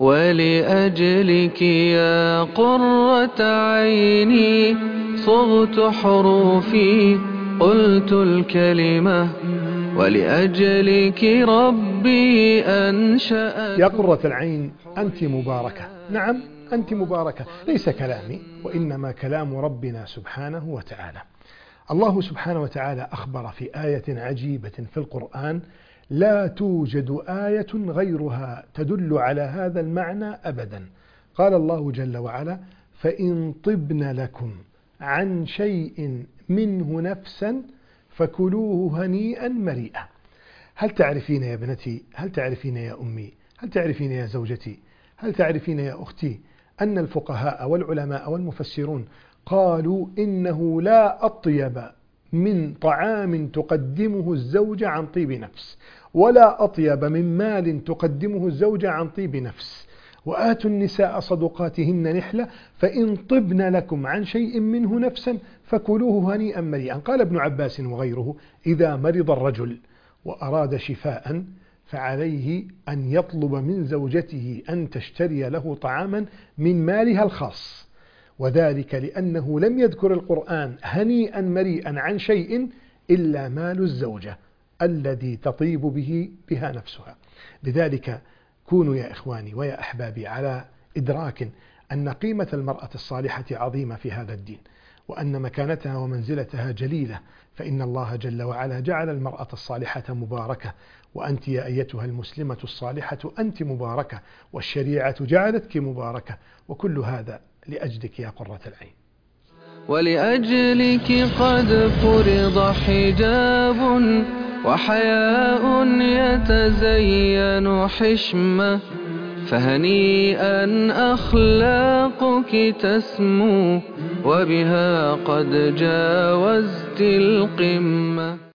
ولأجلك يا قرة عيني صغت حروفي قلت الكلمة ولأجلك ربي أنشأ. يا قرة العين أنت مباركة، نعم أنت مباركة، ليس كلامي وإنما كلام ربنا سبحانه وتعالى. الله سبحانه وتعالى أخبر في آية عجيبة في القرآن لا توجد آية غيرها تدل على هذا المعنى أبدا. قال الله جل وعلا: فإن طبن لكم عن شيء منه نفسا فكلوه هنيئا مريئا. هل تعرفين يا ابنتي، هل تعرفين يا أمي، هل تعرفين يا زوجتي، هل تعرفين يا أختي أن الفقهاء والعلماء والمفسرون قالوا إنه لا أطيب من طعام تقدمه الزوجة عن طيب نفس، ولا أطيب من مال تقدمه الزوجة عن طيب نفس، وآتوا النساء صدقاتهن نحلة فإن طبن لكم عن شيء منه نفسا فكلوه هنيئا مريئا. قال ابن عباس وغيره: إذا مرض الرجل وأراد شفاء فعليه أن يطلب من زوجته أن تشتري له طعاما من مالها الخاص، وذلك لأنه لم يذكر القرآن هنيئا مريئا عن شيء إلا مال الزوجة الذي تطيب بها نفسها. لذلك كونوا يا إخواني ويا أحبابي على إدراك أن قيمة المرأة الصالحة عظيمة في هذا الدين، وأن مكانتها ومنزلتها جليلة، فإن الله جل وعلا جعل المرأة الصالحة مباركة، وأنت يا أيتها المسلمة الصالحة أنت مباركة، والشريعة جعلتك مباركة، وكل هذا لأجلك يا قرة العين. ولأجلك قد فرض حجاب وحياء يتزين حشمة، فهنيئا أخلاقك تسمو وبها قد جاوزت القمة.